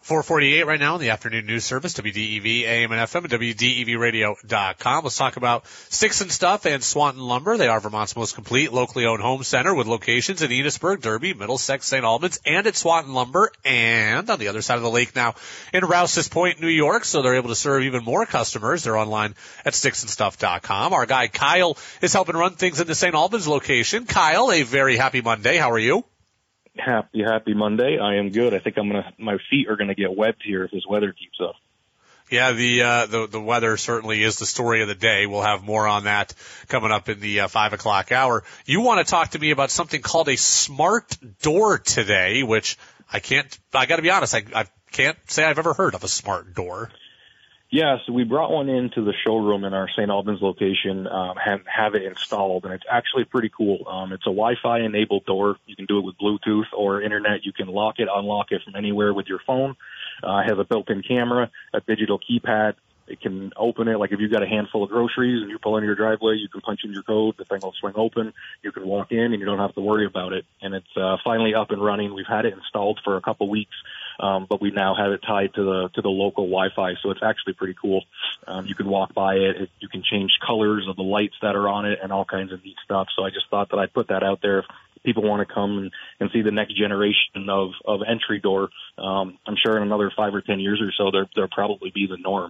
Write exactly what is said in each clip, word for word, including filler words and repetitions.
four forty-eight right now in the afternoon news service, W D E V, A M and F M, and W D E V radio dot com. Let's talk about Sticks and Stuff and Swanton Lumber. They are Vermont's most complete locally owned home center with locations in Enosburg, Derby, Middlesex, Saint Albans, and at Swanton Lumber, and on the other side of the lake now in Rouse's Point, New York, so they're able to serve even more customers. They're online at sticks and stuff dot com. Our guy Kyle is helping run things in the Saint Albans location. Kyle, a very happy Monday. How are you? Happy, happy Monday. I am good. I think I'm gonna, my feet are gonna get webbed here if this weather keeps up. Yeah, the, uh, the, the weather certainly is the story of the day. We'll have more on that coming up in the uh, five o'clock hour. You want to talk to me about something called a smart door today, which I can't, I gotta be honest, I, I can't say I've ever heard of a smart door. Yeah, so we brought one into the showroom in our Saint Albans location, um, and have it installed, and it's actually pretty cool. Um, it's a Wi-Fi enabled door. You can do it with Bluetooth or internet. You can lock it, unlock it from anywhere with your phone. Uh, it has a built-in camera, a digital keypad. It can open it, like if you've got a handful of groceries and you pull into your driveway, you can punch in your code, the thing will swing open, you can walk in and you don't have to worry about it. And it's uh, finally up and running. We've had it installed for a couple weeks. Um, but we now have it tied to the to the local Wi-Fi, so it's actually pretty cool. Um, you can walk by it, it, you can change colors of the lights that are on it, and all kinds of neat stuff. So I just thought that I'd put that out there. If people want to come and, and see the next generation of of entry door, um, I'm sure in another five or ten years or so, there there'll probably be the norm.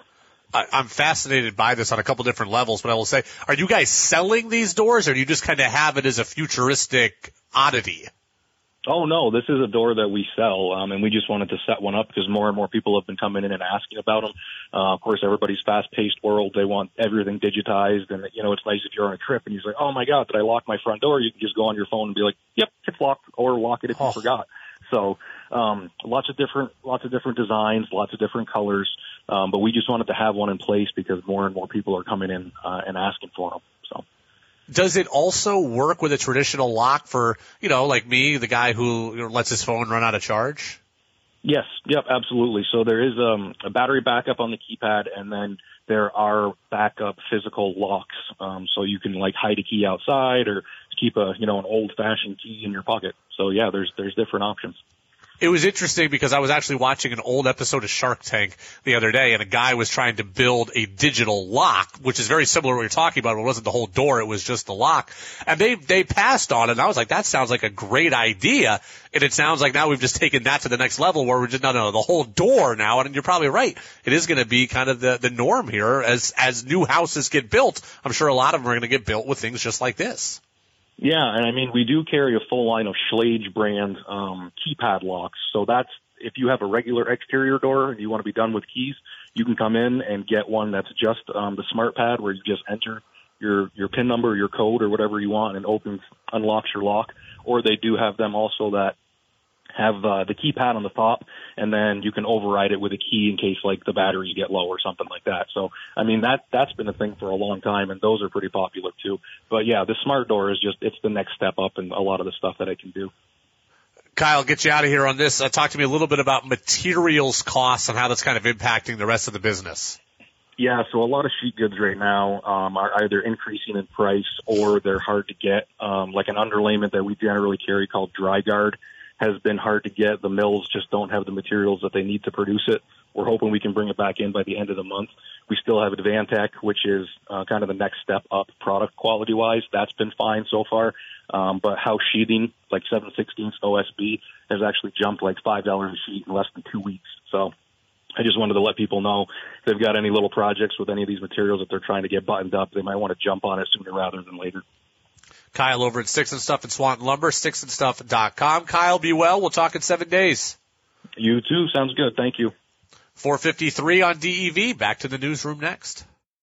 I, I'm fascinated by this on a couple different levels, but I will say, are you guys selling these doors, or do you just kind of have it as a futuristic oddity? Oh, no, this is a door that we sell, um, and we just wanted to set one up because more and more people have been coming in and asking about them. Uh, of course, everybody's fast-paced world. They want everything digitized, and, you know, it's nice if you're on a trip and you're like, oh, my God, did I lock my front door? You can just go on your phone and be like, yep, it's locked, or lock it if oh. you forgot. So um, lots of different lots of different designs, lots of different colors, um, but we just wanted to have one in place because more and more people are coming in uh, and asking for them. So. Does it also work with a traditional lock for, you know, like me, the guy who you know, lets his phone run out of charge? Yes, yep, absolutely. So there is um, a battery backup on the keypad, and then there are backup physical locks. Um, so you can like hide a key outside or keep a, you know, an old-fashioned key in your pocket. So yeah, there's there's different options. It was interesting because I was actually watching an old episode of Shark Tank the other day, and a guy was trying to build a digital lock, which is very similar to what you're talking about. It wasn't the whole door, it was just the lock. And they they passed on it, and I was like, that sounds like a great idea. And it sounds like now we've just taken that to the next level where we're just, no, no, the whole door now. And you're probably right. It is going to be kind of the, the norm here as, as new houses get built. I'm sure a lot of them are going to get built with things just like this. Yeah, and I mean, we do carry a full line of Schlage brand um, keypad locks. So that's, if you have a regular exterior door and you want to be done with keys, you can come in and get one that's just um, the smart pad where you just enter your, your PIN number, your code, or whatever you want, and opens, unlocks your lock. Or they do have them also that have uh, the keypad on the top, and then you can override it with a key in case like the batteries get low or something like that. So, I mean, that, that's been a thing for a long time, and those are pretty popular too. But yeah, the smart door is just, it's the next step up in a lot of the stuff that I can do. Kyle, get you out of here on this. Uh, talk to me a little bit about materials costs and how that's kind of impacting the rest of the business. Yeah, so a lot of sheet goods right now um, are either increasing in price or they're hard to get. Um, like an underlayment that we generally carry called Dry Guard has been hard to get. The mills just don't have the materials that they need to produce it. We're hoping we can bring it back in by the end of the month. We still have Advantech, which is uh, kind of the next step up product quality-wise. That's been fine so far. Um, but house sheathing, like seven sixteenths O S B, has actually jumped like five dollars a sheet in less than two weeks. So I just wanted to let people know if they've got any little projects with any of these materials that they're trying to get buttoned up, they might want to jump on it sooner rather than later. Kyle over at Sticks and Stuff at Swanton Lumber, sticks and stuff dot com. Kyle, be well. We'll talk in seven days. You too. Sounds good. Thank you. four fifty-three on D E V. Back to the newsroom next.